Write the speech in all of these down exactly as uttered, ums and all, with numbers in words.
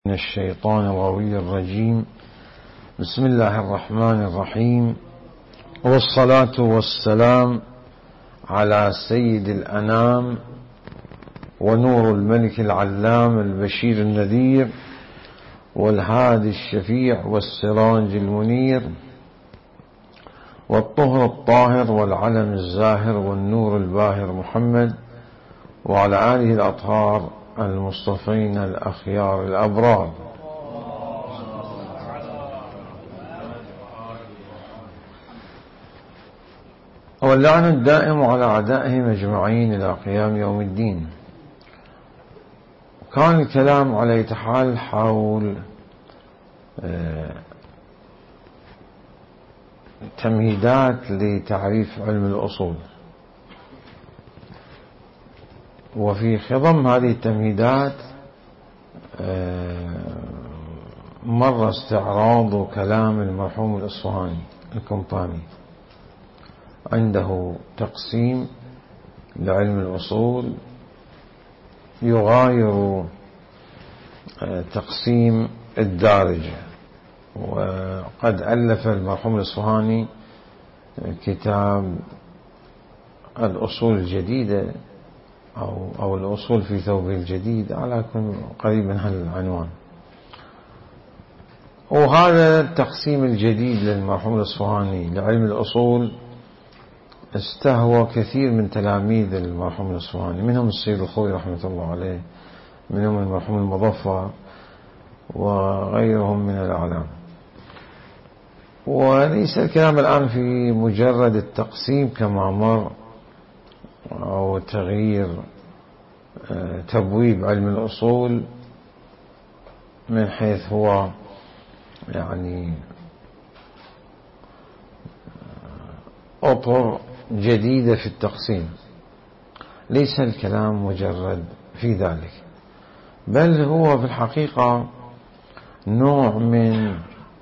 من الشيطان الغوي الرجيم. بسم الله الرحمن الرحيم، والصلاة والسلام على سيد الأنام ونور الملك العلام البشير النذير والهادي الشفيع والسراج المنير والطهر الطاهر والعلم الزاهر والنور الباهر محمد وعلى آله الأطهار المصطفين الأخيار الأبرار. واللعن الدائم على أعدائهم أجمعين إلى قيام يوم الدين. كان الكلام على يتحال حول تمهيدات لتعريف علم الأصول، وفي خضم هذه التمهيدات مر استعراض كلام المرحوم الإصفهاني القمطاني. عنده تقسيم لعلم الأصول يغاير تقسيم الدارجة، وقد ألف المرحوم الإصفهاني كتاب الأصول الجديدة أو, أو الأصول في ثوبه الجديد على قريب من هالعنوان. وهذا التقسيم الجديد للمرحوم الإصفهاني لعلم الأصول استهوى كثير من تلاميذ المرحوم الإصفهاني، منهم السيد الخوي رحمة الله عليه، منهم المرحوم المظفر وغيرهم من الأعلام. وليس الكلام الآن في مجرد التقسيم كما مر أو تغيير تبويب علم الأصول من حيث هو يعني أطر جديدة في التقسيم. ليس الكلام مجرد في ذلك، بل هو في الحقيقة نوع من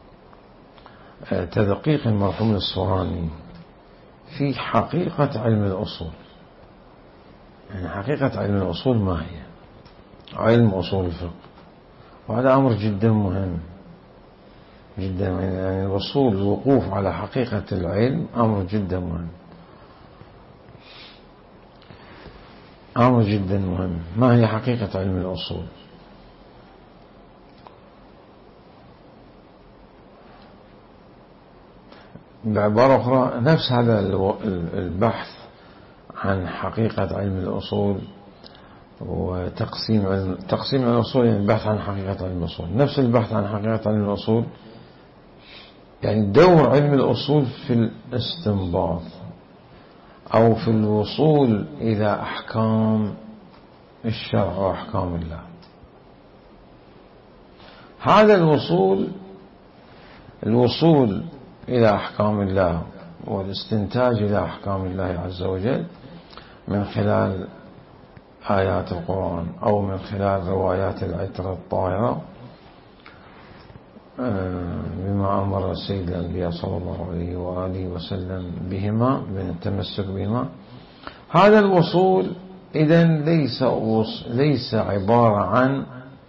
تدقيق المرحوم الإصفهاني في حقيقة علم الأصول. يعني حقيقة علم الأصول ما هي؟ علم أصول الفقه، وهذا أمر جدا مهم جدا. يعني الوصول الوقوف على حقيقة العلم أمر جدا مهم، أمر جدا مهم. ما هي حقيقة علم الأصول؟ بعبارة أخرى، نفس هذا البحث عن حقيقة علم الأصول وتقسيم علم تقسيم الأصول، يعني البحث عن حقيقة علم الأصول، نفس البحث عن حقيقة علم الأصول يعني دور علم الأصول في الاستنباط أو في الوصول إلى أحكام الشرع وأحكام الله. هذا الوصول الوصول إلى أحكام الله والاستنتاج إلى أحكام الله عز وجل من خلال آيات القرآن أو من خلال روايات العترة الطاهرة بما أمر السيد الأنبياء صلى الله عليه وآله وسلم بهما، من التمسك بهما. هذا الوصول إذن ليس ليس عبارة عن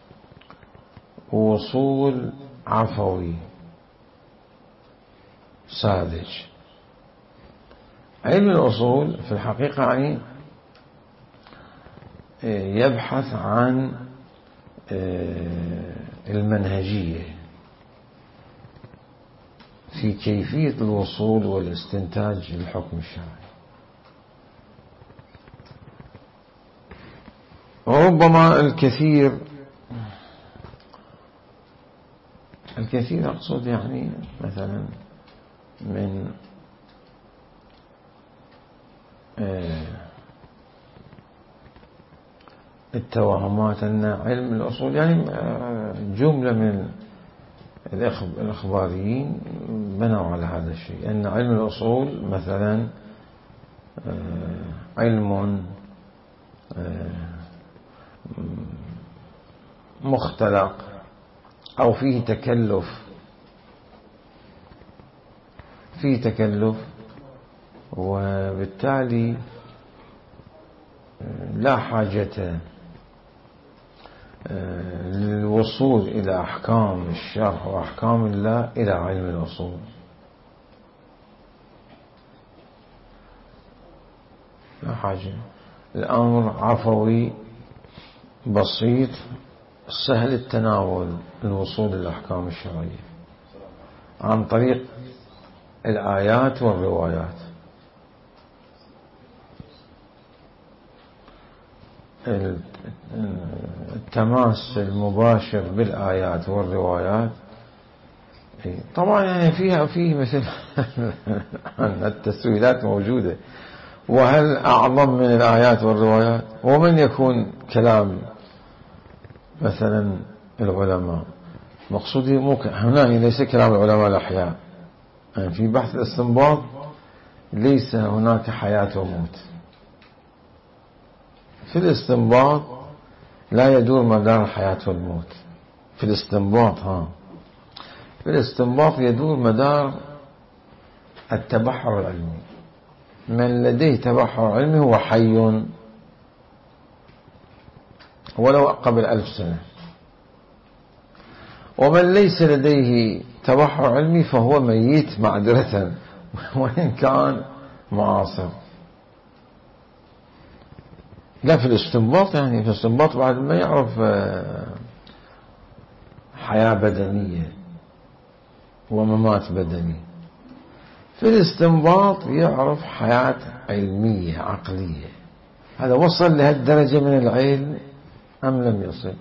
وصول عفوي ساذج. علم الأصول في الحقيقة يعني يبحث عن المنهجية في كيفية الوصول والاستنتاج للحكم الشرعي. وربما الكثير الكثير أقصد يعني مثلا من التوهمات أن علم الأصول يعني جملة من الإخباريين بنوا على هذا الشيء، أن علم الأصول مثلا علم مختلق أو فيه تكلف فيه تكلف وبالتالي لا حاجة للوصول إلى أحكام الشرع وأحكام الله إلى علم الأصول. لا حاجة، الأمر عفوي بسيط سهل التناول، الوصول للأحكام الشرعية عن طريق الآيات والروايات. التماس المباشر بالآيات والروايات طبعا يعني فيها فيه مثل التسويلات موجودة، وهل أعظم من الآيات والروايات؟ ومن يكون كلام مثلا العلماء مقصودي مو هنا ليس كلام العلماء الأحياء، يعني في بحث الاستنباط ليس هناك حياة وموت. في الاستنباط لا يدور مدار الحياة والموت، في الاستنباط ها في الاستنباط يدور مدار التبحر العلمي. من لديه تبحر علمي هو حي ولو قبل ألف سنة، ومن ليس لديه تبحر علمي فهو ميت معذرة وإن كان معاصر. لا في الاستنباط يعني في الاستنباط بعد ما يعرف حياة بدنية وممات بدني، في الاستنباط يعرف حياة علمية عقلية. هذا وصل لهالدرجة من العلم أم لم يصل؟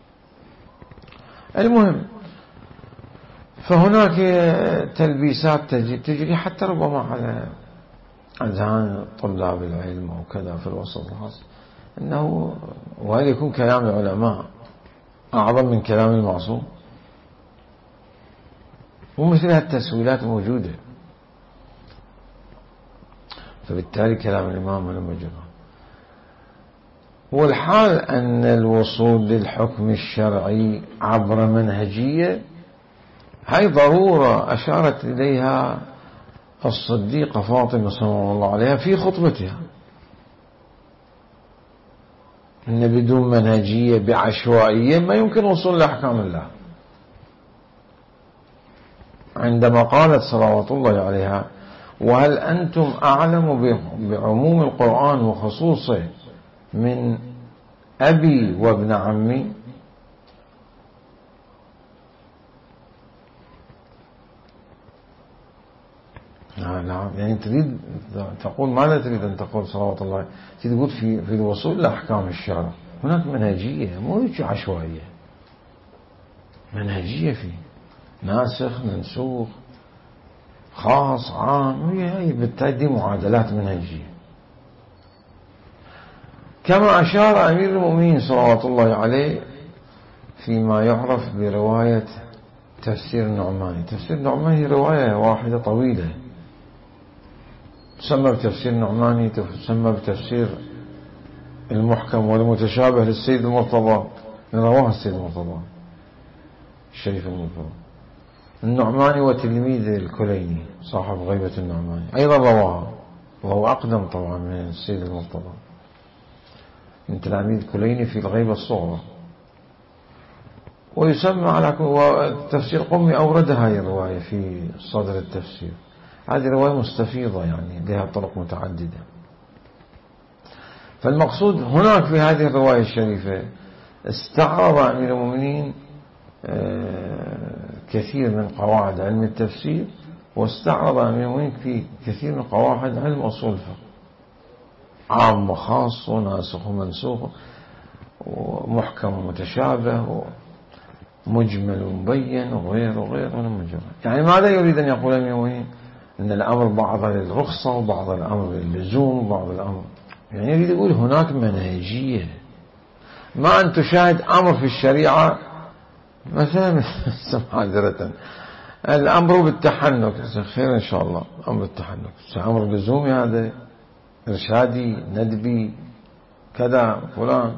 المهم، فهناك تلبيسات تجري حتى ربما على أذهان طلاب العلم أو كذا في الوسط الخاص، أنه وهل يكون كلام العلماء أعظم من كلام المعصوم؟ ومثل هالتسويلات موجودة. فبالتالي كلام الإمام لم يجرى. والحال أن الوصول للحكم الشرعي عبر منهجية هاي ضرورة أشارت إليها الصديقة فاطمة صلى الله عليها في خطبتها، إن بدون منهجية بعشوائية ما يمكن وصول لأحكام الله. عندما قالت صلوات الله عليها: وهل أنتم أعلم بعموم القرآن وخصوصه من أبي وابن عمي؟ نعم، يعني تريد تقول ماذا تريد أن تقول صلوات الله؟ تقول في في الوصول لأحكام الشرع هناك منهجية، مو عشوائية، منهجية فيه ناسخ منسوخ خاص عام، هي بالتالي معادلات منهجية. كما أشار أمير المؤمنين صلوات الله عليه فيما يعرف برواية تفسير النعماني. تفسير النعماني رواية واحدة طويلة تسمى بتفسير النعماني، تسمى بتفسير المحكم والمتشابه للسيد المرتضى، رواه السيد المرتضى الشريف المرتضى. النعماني وتلميذ الكليني صاحب غيبة النعماني أيضا رواها، وهو أقدم طبعا من السيد المرتضى، من تلاميذ الكليني في الغيبة الصغرى. ويسمى على تفسير قمي أورد هذه الرواية في صدر التفسير. هذه رواية مستفيضة يعني لها طرق متعددة. فالمقصود هناك في هذه الرواية الشريفة استعرض أمير المؤمنين كثير من قواعد علم التفسير، واستعرض أمير المؤمنين في كثير من قواعد علم أصول الفقه، عام وخاص وناسخ ومنسوخ ومحكم ومتشابه ومجمل ومبين وغير وغير ومجرد. يعني ماذا يريد أن يقول أمير المؤمنين؟ أن الأمر بعض للرخصة وبعض الأمر للزوم وبعض الأمر، يعني يريد يقول هناك منهجية. ما أن تشاهد أمر في الشريعة مثلا معذرة الأمر بالتحنك، خير إن شاء الله، أمر التحنك أمر لزومي، هذا إرشادي ندبي كذا فلان.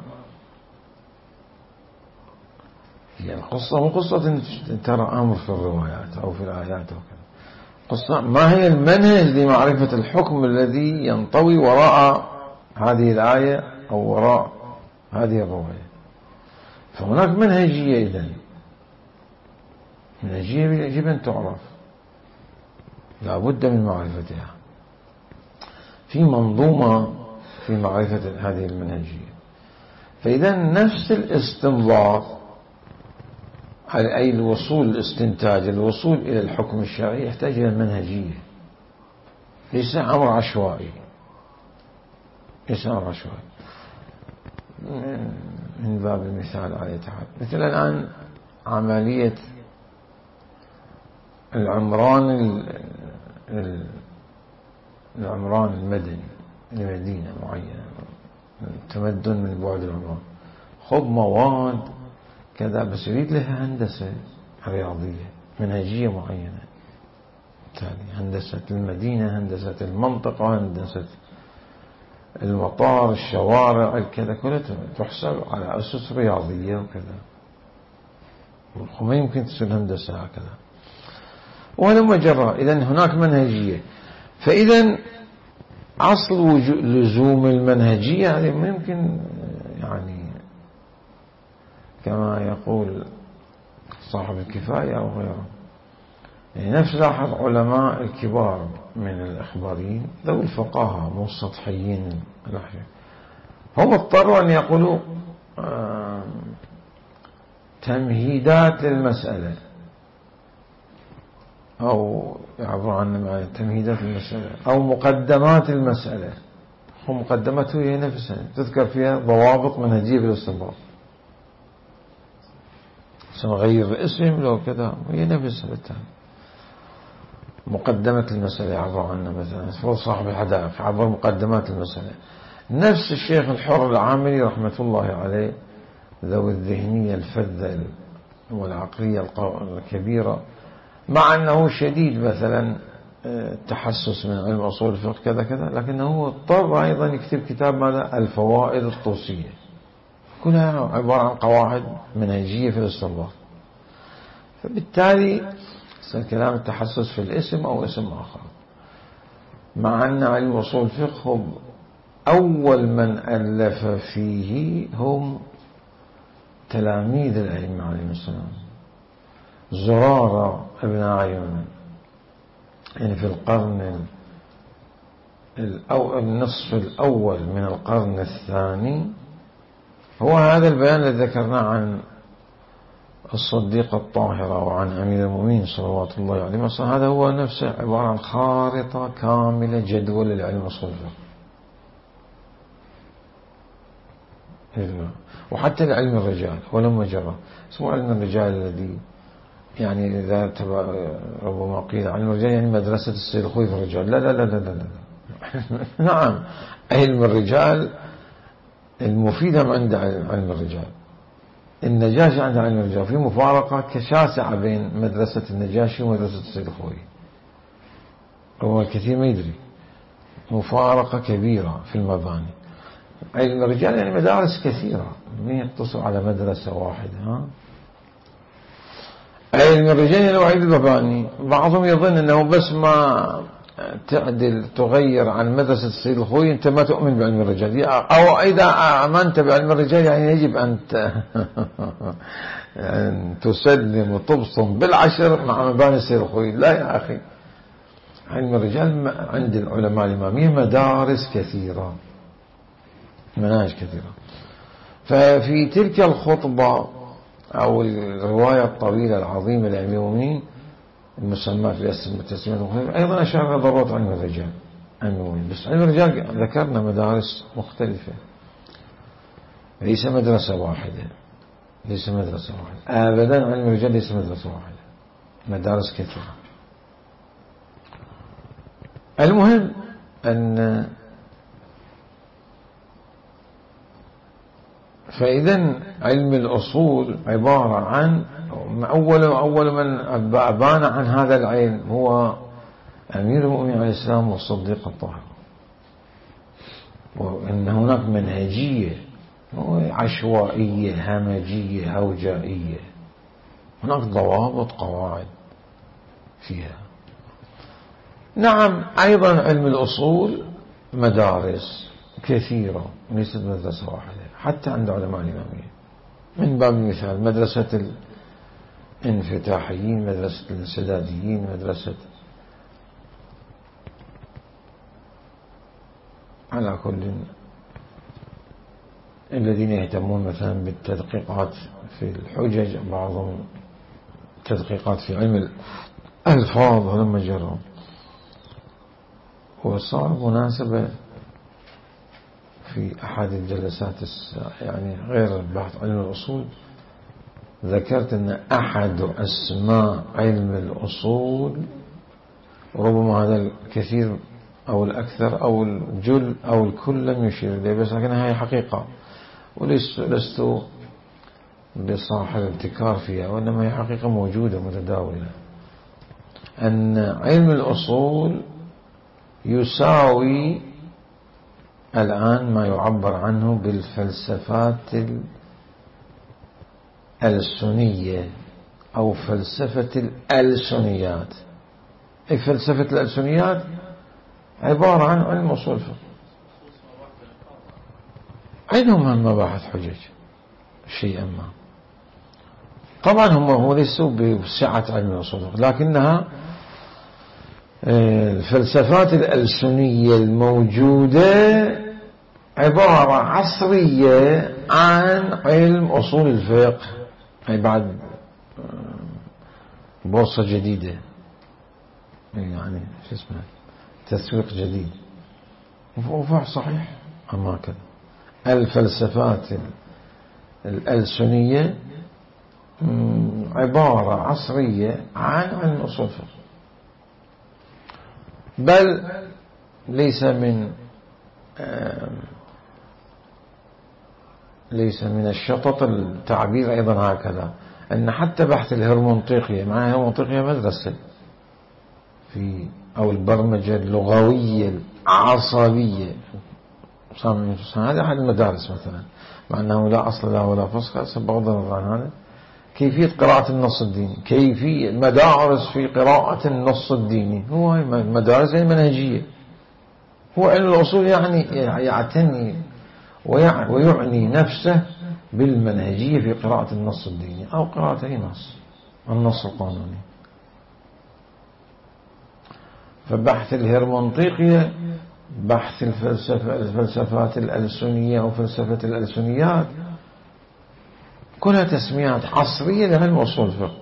هي القصة مو قصة أن ترى أمر في الروايات أو في الآيات أو كذا، قصة ما هي المنهج لمعرفة الحكم الذي ينطوي وراء هذه الآية أو وراء هذه الرواية. فهناك منهجية إذن، منهجية يجب أن تعرف، لا بد من معرفتها، في منظومة في معرفة هذه المنهجية. فإذا نفس الاستنباط أي الوصول الاستنتاج الوصول إلى الحكم الشرعي يحتاج إلى منهجية، ليس أمر عشوائي، ليس أمر عشوائي. من باب المثال عليه تعالى، مثل الآن عملية العمران العمران المدني لمدينة معينة، التمدن من بعد العمران، خذ مواد كذا بس يريد لها هندسة رياضية منهجية معينة، بالتالي هندسة المدينة، هندسة المنطقة، هندسة المطار، الشوارع، كذا كلها تحسب على أسس رياضية وكذا، وما يمكن تصير هندسة هكذا ولما جرى. إذن هناك منهجية. فإذا أصل لزوم المنهجية هذه ممكن يعني كما يقول صاحب الكفاية أو غيره، يعني نفس لاحظ علماء الكبار من الإخباريين ذوي الفقاهة مو السطحيين، هم اضطروا أن يقولوا تمهيدات للمسألة، أو يعبروا عن تمهيدات المسألة أو مقدمات المسألة. ومقدمته هي نفسها تذكر فيها ضوابط منهجية بالاستنباط، سنغير الاسم لو كذا، هي نفسها بالتالي. مقدمة المسألة يعبر عنها، مثلا فرض صاحب الحدائق عبر مقدمات المسألة. نفس الشيخ الحر العاملي رحمة الله عليه ذوي الذهنية الفذة والعقلية الكبيرة، مع أنه شديد مثلا التحسس من علم أصول الفقه كذا كذا، لكنه اضطر أيضا يكتب كتاب ماذا؟ الفوائد الطوسية، كلها عبارة عن قواعد منهجية في الاستنباط. فبالتالي كلام التحسس في الاسم أو اسم آخر، مع أن علم أصول الفقه هم أول من ألف فيه هم تلاميذ الأئمة عليهم السلام، زرارة ابن عيون يعني في القرن أو النصف الأول من القرن الثاني. هو هذا البيان الذي ذكرناه عن الصديقة الطاهرة وعن أمير المؤمنين صلوات الله عليه وسلم، هذا هو نفسه عبارة عن خارطة كاملة جدول للعلم أصول الفقه، وحتى لعلم الرجال ولما جرى اسمه علم الرجال الذي يعني إذا ربما قيل علم الرجال يعني مدرسة السيد الخوي في الرجال، لا لا لا لا لا, لا. نعم، علم الرجال المفيدة عند علم الرجال. النجاشي عند علم الرجال في مفارقة كشاسعة بين مدرسة النجاشي ومدرسة السيد الخوي، هو الكثير ما يدري، مفارقة كبيرة في المباني. علم الرجال يعني مدارس كثيرة، ما يقتصر على مدرسة واحدة. ها؟ علم الرجال لو عيد المباني، بعضهم يظن أنه بس ما تعدل تغير عن مدرسة السيد الخوي أنت ما تؤمن بعلم الرجال، أو إذا آمنت بعلم الرجال يعني يجب أن أن تسلم وتبصم بالعشر مع مباني السيد الخوي. لا يا أخي، علم الرجال عند العلماء الإمامية مدارس كثيرة، مناهج كثيرة. ففي تلك الخطبة أو الرواية الطويلة العظيمة لأمير المؤمنين المسمى في اسم التسمية أيضا أشار إلى ضرورة علم الرجال المؤمنين. بس علم الرجال ذكرنا مدارس مختلفة، ليس مدرسة واحدة، ليس مدرسة واحدة أبدا. علم الرجال ليس مدرسة واحدة، مدارس كثيرة. المهم أن فإذا علم الأصول عبارة عن أول أول من أبان عن هذا العلم هو أمير المؤمنين عليه السلام والصديق الطاهر، وأن هناك منهجية عشوائية همجية هوجائية، هناك ضوابط قواعد فيها. نعم، أيضا علم الأصول مدارس كثيرة، ليست مدرسة واحدة حتى عند علماء الإمامية. من باب المثال مدرسة الانفتاحيين، مدرسة الانسداديين، مدرسة على كل الذين يهتمون مثلا بالتدقيقات في الحجج، بعضهم تدقيقات في علم الألفاظ ولما جروا. وصار مناسبة في أحد الجلسات يعني غير البحث علم الأصول، ذكرت أن أحد أسماء علم الأصول، ربما هذا الكثير أو الأكثر أو الجل أو الكل لم يشير إليه، بس لكنها هي حقيقة ولست بصاحب ابتكار فيها، وإنما هي حقيقة موجودة متداولة، أن علم الأصول يساوي الآن ما يعبر عنه بالفلسفات الألسنية أو فلسفة الألسنيات. أي فلسفة الألسنيات عبارة عن علم أصول الفقه، عندهم من مباحث حجج شيئا ما. طبعا هم هم ليسوا بسعة علم الأصول، لكنها الفلسفات الألسنية الموجودة عبارة عصرية عن علم أصول الفقه، أي بعد بورصة جديدة، يعني شو اسمه تسويق جديد. وفعل صحيح أما كذا الفلسفات الألسنية عبارة عصرية عن علم أصول الفقه، بل ليس من ليس من الشطط التعبير أيضا هكذا، أن حتى بحث الهرمنطيقية، مع الهرمنطيقية مدرسة في أو البرمجة اللغوية العصبية، هذا أحد المدارس مثلا، مع أنه لا أصل له ولا فصل، بغض النظر عن هذا. كيفية قراءة النص الديني، كيفية مدارس في قراءة النص الديني، هو مدارس المنهجية. هو علم الأصول يعني يعتني ويعني نفسه بالمنهجية في قراءة النص الديني أو قراءة أي نص، النص القانوني. فبحث الهرمنطيقية، بحث الفلسفة الفلسفات الألسنية أو فلسفة الألسنيات، كلها تسميات عصرية لعلم أصول الفقه.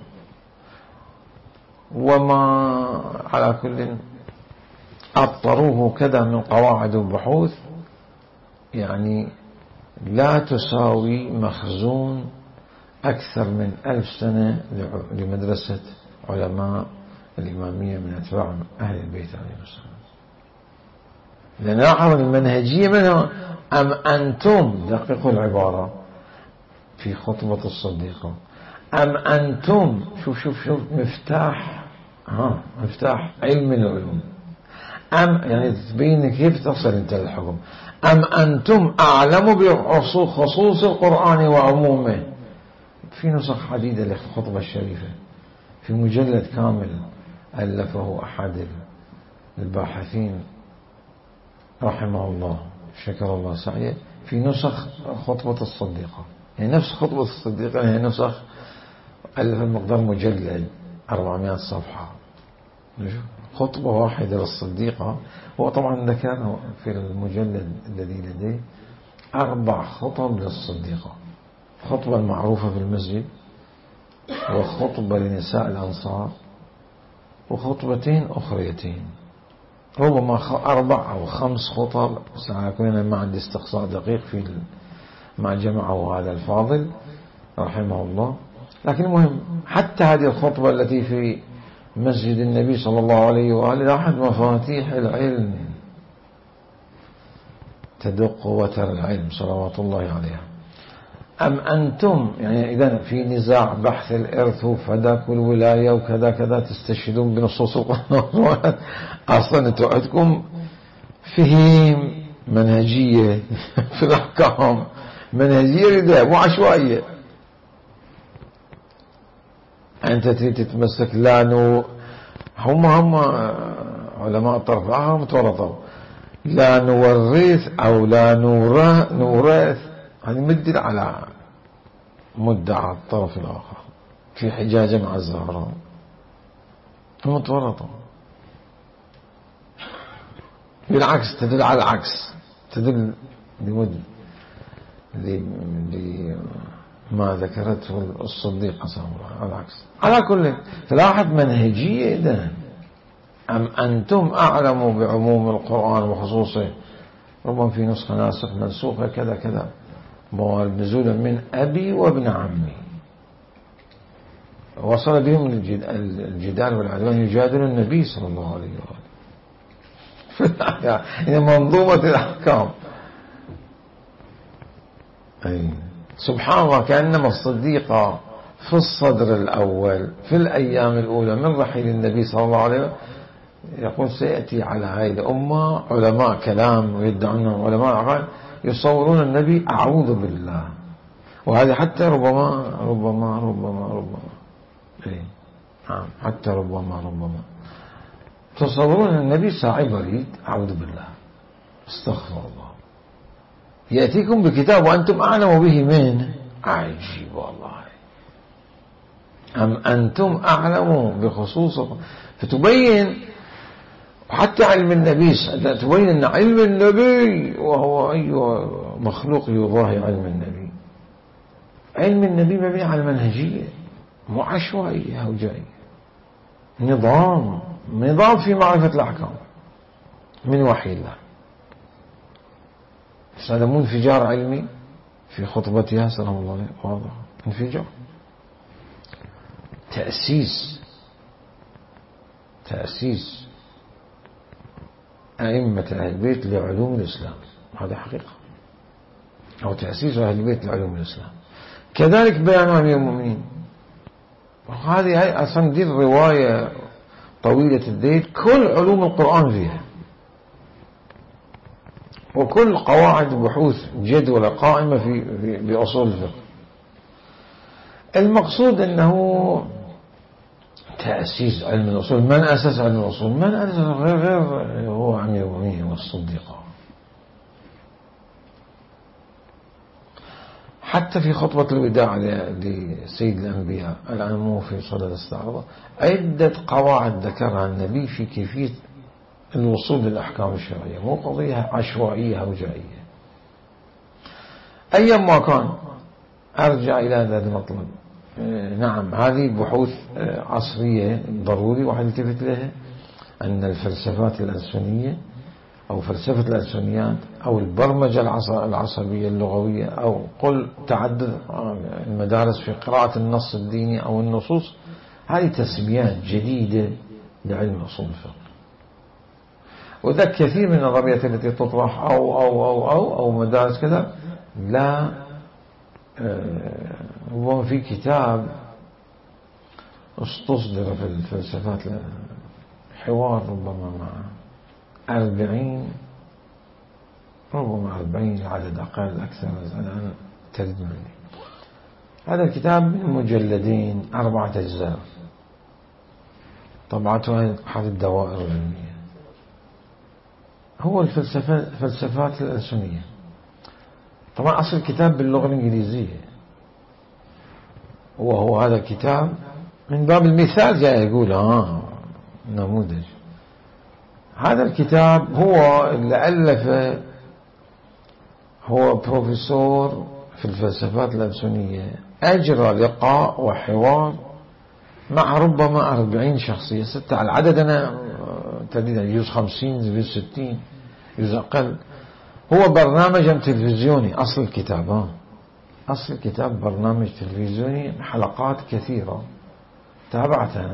وما على كل أبطروه كذا من قواعد وبحوث، يعني لا تساوي مخزون أكثر من ألف سنة لمدرسة علماء الإمامية من أتباع أهل البيت عليه السلام. لنلاحظ المنهجية منها. أم أنتم، دققوا العبارة في خطبة الصديقة، أم أنتم، شوف شوف شوف مفتاح ها مفتاح علم العلوم. أم يعني تبين كيف تصل أنت للحكم. أم أنتم أعلم بخصوص القرآن وعمومه. في نسخ عديدة للخطبة الشريفة في مجلد كامل ألفه أحد الباحثين رحمه الله، شكر الله سعيه، في نسخ خطبة الصديقة، يعني نفس خطبة الصديقة هي نسخ ألف مقدار مجلد أربعمائة صفحة، خطبة واحدة للصديقة. هو طبعا ذكر في المجلد الذي لديه أربع خطب للصديقة، خطبة المعروفة في المسجد، وخطبة لنساء الأنصار، وخطبتين أخريتين، ربما أربع أو خمس خطب، سأكون ما عندي استقصاء دقيق في ما جمعه هذا الفاضل رحمه الله. لكن المهم حتى هذه الخطبة التي في مسجد النبي صلى الله عليه وآله أحد مفاتيح العلم، تدق وتر العلم صلوات الله عليها. أم أنتم، يعني إذا في نزاع بحث الإرث وفدك والولاية وكذا كذا، تستشهدون بنصوص القرآن. أصلا أنتم عندكم فهم منهجية في الأحكام، منهجية رداء مو عشوائية. أنت تريد تتمسك، لا نو هم هم علماء الطرف الآخر متورطوا، لا نورث أو لا نورث، نورث يعني مدل على مدعى الطرف الآخر في حجاج مع الزهراء، هم تورطوا. بالعكس تدل على العكس، تدل لمد لما ذكرته الصديقة على العكس. على كل تلاحظ منهجية إذن. أم أنتم أعلموا بعموم القرآن وخصوصه، ربما في نسخة ناسخ منسوخة كذا كذا، موارد نزولا من أبي وابن عمي. وصل بهم الجدال والعدوان يجادل النبي صلى الله عليه وآله يعني منظومة الأحكام. أي سبحان الله، كأنما الصديقة في الصدر الأول في الأيام الأولى من رحيل النبي صلى الله عليه وسلم يقول سيأتي على هذه الأمة علماء كلام ويدعون علماء عقل يصورون النبي أعوذ بالله. وهذا حتى ربما ربما ربما ربما إيه نعم حتى ربما ربما تصورون النبي ساعي وليد أعوذ بالله استغفر الله، يأتيكم بكتاب وأنتم أعلم به من عجيب والله. أم أنتم أعلموا بخصوصه، فتبين حتى علم النبي تبين أن علم النبي وهو أي مخلوق يضاهي علم النبي. علم النبي مبني على المنهجية، مو عشوائية هوجائية، نظام نظام في معرفة الأحكام من وحي الله. هذا مو انفجار علمي في خطبتها سلام الله عليه، واضح انفجار. تأسيس تأسيس أئمة أهل البيت لعلوم الإسلام، هذا حقيقة، أو تأسيس أهل البيت لعلوم الإسلام. كذلك بيان أمير المؤمنين، هذه أصلا دي الرواية طويلة الديل، كل علوم القرآن فيها، وكل قواعد بحوث جدولة قائمة في بأصول الفقه. المقصود أنه تأسيس علم الأصول. من أسس علم الأصول؟ من أسس غير غير هو أمير المؤمنين والصديقة. حتى في خطبة الوداع لسيد الأنبياء الآن مو في صدد الاستعراض، عدة قواعد ذكرها النبي في كيفية الوصول للأحكام الشرعية، مو قضية عشوائية هوجائية. أيام ما كان أرجع إلى هذا المطلب. نعم هذه بحوث عصرية ضروري واحد يلتفت لها، أن الفلسفات الألسنية أو فلسفة الألسنيات أو البرمجة العصبية اللغوية أو قل تعدد المدارس في قراءة النص الديني أو النصوص، هذه تسميات جديدة لعلم أصول الفقه. وذا كثير من النظريات التي تطرح أو أو أو أو أو مدارس كذا لا. هو في كتاب استصدر في الفلسفات حوار ربما مع أربعين ربما أربعين عدد أقل أكثر الآن ترد مني. هذا الكتاب من مجلدين أربعة أجزاء، طبعته أحد الدوائر العلمية. هو الفلسفة فلسفات الألسنية. طبعا أصل الكتاب باللغة الإنجليزية، وهو هذا الكتاب من باب المثال جاء يقول آه نموذج. هذا الكتاب هو اللي ألفه هو بروفيسور في الفلسفات الألسنية، أجرى لقاء وحوار مع ربما أربعين شخصية ستة على العدد، أنا تقريبا يجوز خمسين يجوز ستين يجوز أقل. هو برنامج تلفزيوني أصل الكتاب، ها أصل الكتاب برنامج تلفزيوني حلقات كثيرة تابعتها،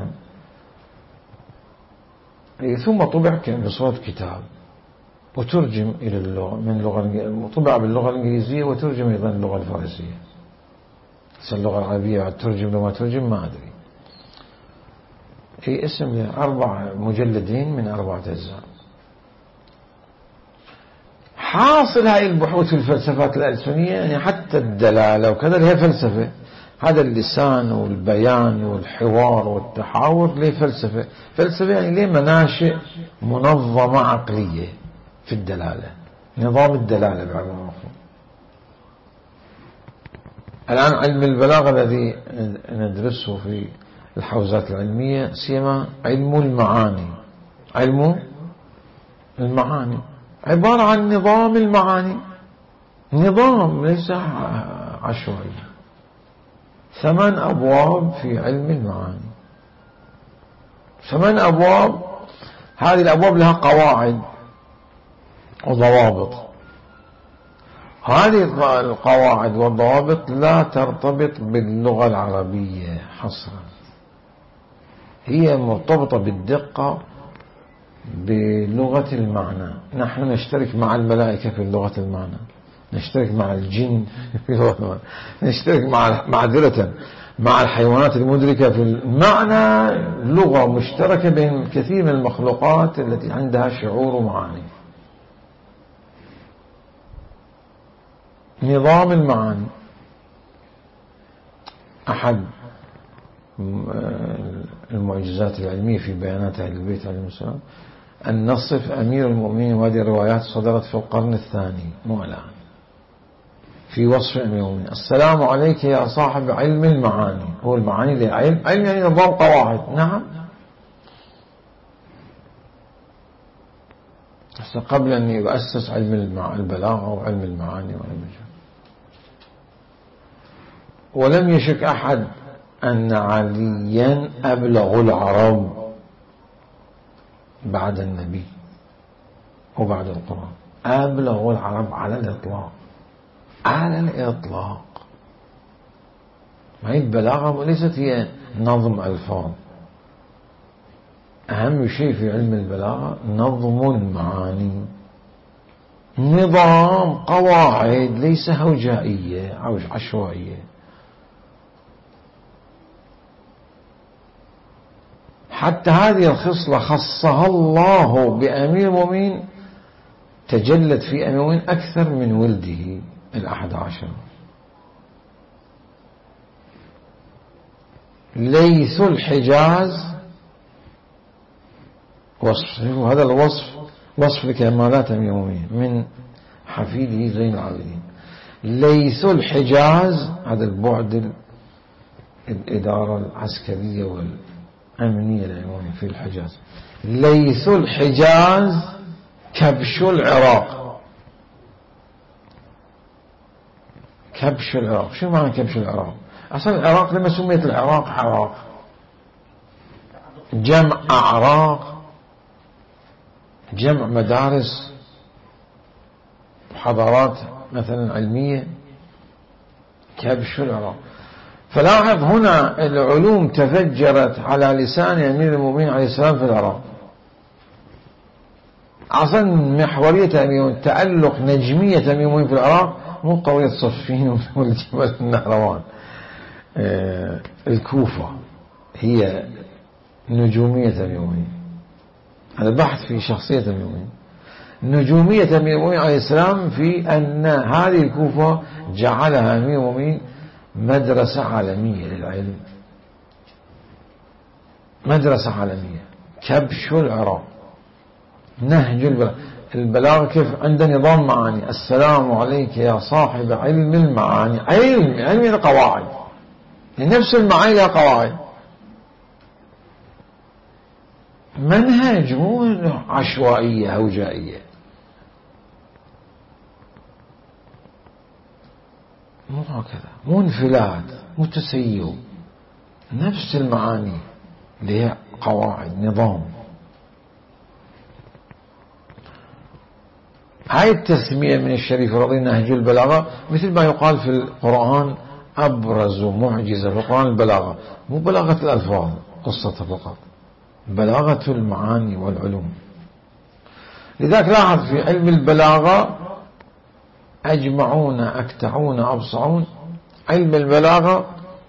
ثم طبع بصورة كتاب وترجم إلى اللغة من لغة، طبع باللغة الإنجليزية وترجم أيضا اللغة الفارسية. اللغة العربية ترجم لما ترجم ما أدري. في اسم أربع مجلدين من أربعة أجزاء. حاصل هاي البحوث في الفلسفات الألسنية يعني حتى الدلالة وكذا هي فلسفة. هذا اللسان والبيان والحوار والتحاور ليه فلسفة. فلسفة يعني ليه مناشئ منظمة عقلية في الدلالة، نظام الدلالة بعد ما مفهوم. الآن علم البلاغة الذي ندرسه في الحوزات العلمية سيما علم المعاني. علم المعاني عبارة عن نظام المعاني، نظام ليس عشوائي. ثمان أبواب في علم المعاني، ثمان أبواب. هذه الأبواب لها قواعد وضوابط. هذه القواعد والضوابط لا ترتبط باللغة العربية حصرا، هي مرتبطة بالدقة بلغة المعنى. نحن نشترك مع الملائكة في لغة المعنى، نشترك مع الجن في لغة المعنى، نشترك مع معذرة مع الحيوانات المدركة في المعنى. لغة مشتركة بين كثير من المخلوقات التي عندها شعور ومعاني. نظام المعاني أحد المعجزات العلمية في بيانات أهل البيت عليهم السلام أن نصف أمير المؤمنين، وهذه الروايات صدرت في القرن الثاني مو الآن، في وصف أمير المؤمنين: السلام عليك يا صاحب علم المعاني. هو المعاني لعلم، علم يعني نظام قواعد. نعم، قبل أن يؤسس علم البلاغة وعلم المعاني وعلم الجهل. ولم يشك أحد أن عليا أبلغ العرب بعد النبي وبعد القرآن، أبلغ العرب على الإطلاق، على الإطلاق. ما هي البلاغة ليست هي نظم ألفاظ، أهم شيء في علم البلاغة نظم المعاني، نظام قواعد، ليس هوجائية أو عشوائية. حتى هذه الخصلة خصها الله بأمير المؤمنين، تجلت في أمير المؤمنين أكثر من ولده الأحد عشر. ليث الحجاز وصف، هذا الوصف وصف لكمالات أمير المؤمنين من حفيده زين العابدين. ليث الحجاز، هذا البعد الإدارة العسكرية والأمنية للمؤمنين في الحجاز. ليث الحجاز كبش العراق. كبش العراق، شو معنى كبش العراق؟ أصلا العراق لما سميت العراق عراق جمع أعراق، جمع مدارس حضارات مثلا علمية، كبش العراق. فلاحظ هنا العلوم تفجرت على لسان أمير المؤمنين عليه السلام في العراق. أصلا محورية أمير تألق نجمية أمير المؤمنين في العراق مو قضية صفين والجبل النهروان. آه الكوفة هي نجومية أمير المؤمنين. هذا بحث في شخصية أمير المؤمنين. نجومية أمير المؤمنين عليه السلام في أن هذه الكوفة جعلها أمير المؤمنين مدرسة عالمية للعلم، مدرسة عالمية. كبش العراق، نهج البلاغة. البلاغة كيف عنده نظام معاني. السلام عليك يا صاحب علم المعاني، علم علم القواعد، نفس المعاني لها قواعد، منهج مو عشوائية هوجائية، مو هكذا، مو انفلات، مو تسيب، نفس المعاني لها قواعد، نظام. هاي التسمية من الشريف رضي نهج البلاغة، مثل ما يقال في القرآن أبرز معجزة في القرآن البلاغة، مو بلاغة الألفاظ قصة فقط، بلاغة المعاني والعلوم. لذلك لاحظ في علم البلاغة أجمعون أكتعون أبصعون. علم البلاغة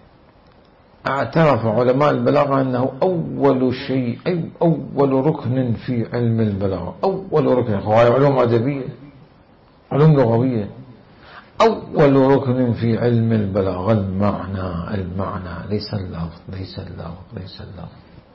اعترف علماء البلاغة أنه أول شيء، أي أول ركن في علم البلاغة، أول ركن، وهي علوم أدبية علوم لغوية، أول ركن في علم البلاغة المعنى، المعنى ليس اللفظ، ليس اللفظ ليس اللفظ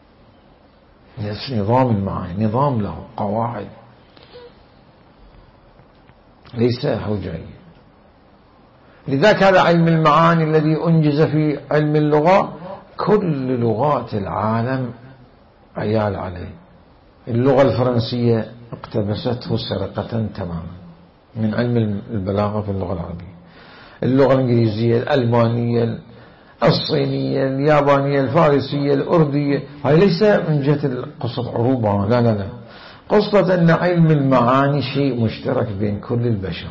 نظام المعاني، نظام له قواعد، ليس هوجائي. لذلك هذا علم المعاني الذي أنجز في علم اللغة كل لغات العالم عيال عليه. اللغة الفرنسية اقتبسته سرقة تماما من علم البلاغة في اللغة العربية. اللغة الإنجليزية، الألمانية، الصينية، اليابانية، الفارسية، الأردية، هاي ليس من جهة قصة عروبة، لا لا لا، قصة أن علم المعاني شيء مشترك بين كل البشر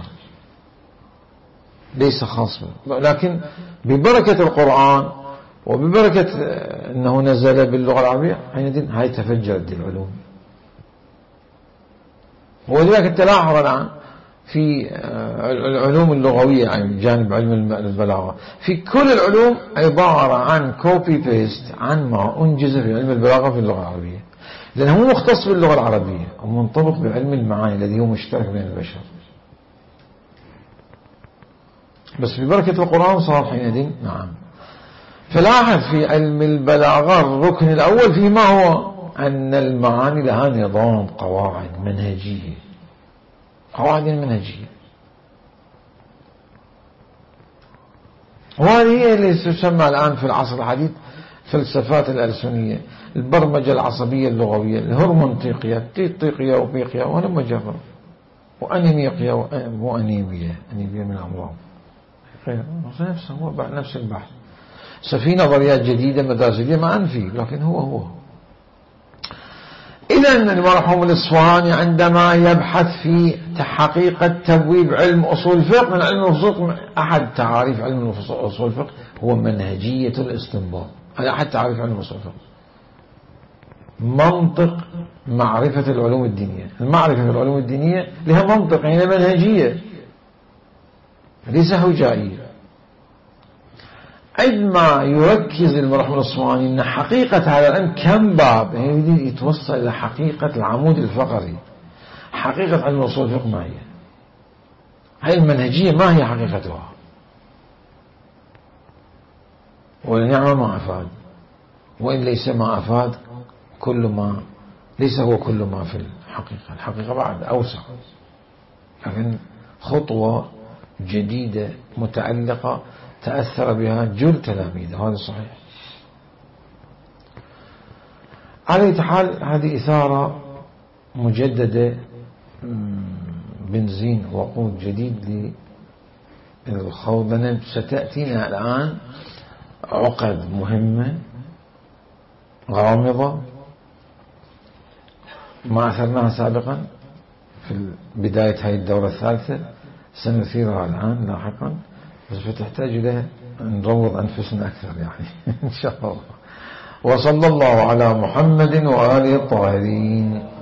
ليس خاص به، لكن ببركة القرآن وببركة أنه نزل باللغة العربية حينئذ هاي تفجرت العلوم. ولذلك تلاحظ الآن في العلوم اللغوية يعني جانب علم البلاغة في كل العلوم عبارة عن كوبي بيست عن ما أنجز في علم البلاغة في اللغة العربية، لأنه هو مختص باللغة العربية ومنطبق بعلم المعاني الذي هو مشترك بين البشر. بس ببركة القرآن صار حينئذ نعم. فلاحظ في علم البلاغة الركن الأول فيما هو أن المعاني لها نظام، قواعد منهجية، قواعد منهجية، وهذه هي اللي تسمى الآن في العصر الحديث فلسفات الألسنية، البرمجة العصبية اللغوية، الهرمونطيقية، تيطيقية وبيقية وأنا مجرد وأنيميقية وأنيمية، أنيمية من الأمراض نفس هو نفس البحث. في نظريات جديدة مدازلية ما أنفي، لكن هو هو. إذن المرحوم الإصفهاني عندما يبحث في حقيقة تبويب علم أصول الفقه، من علم أصول الفقه أحد تعاريف علم أصول الفقه هو منهجية الاستنباط. هذا أحد تعاريف علم أصول الفقه، منطق معرفة العلوم الدينية. المعرفة في العلوم الدينية لها منطق، يعني منهجية ليس هجائية. عندما يركز المرحوم الإصفهاني أن حقيقة هذا العلم كم باب، يعني يتوصل إلى حقيقة العمود الفقري، حقيقة علم أصول الفقه ما هي، هذه المنهجية ما هي حقيقتها، ولنعم ما أفاد، وإن ليس ما أفاد كل ما ليس هو كل ما في الحقيقة، الحقيقة بعد أوسع، لكن خطوة جديدة متعلقة تأثر بها جل تلاميذه، هذا صحيح. على أي حال هذه إثارة مجددة، بنزين وقود جديد للخوضنة. ستأتينا الآن عقد مهمة غامضة ما أثرناها سابقا في بداية هذه الدورة الثالثة، سنثيرها الآن لاحقا، بس فتحتاج إلى نروض أنفسنا أكثر يعني إن شاء الله. وصلى الله على محمد وآله الطاهرين.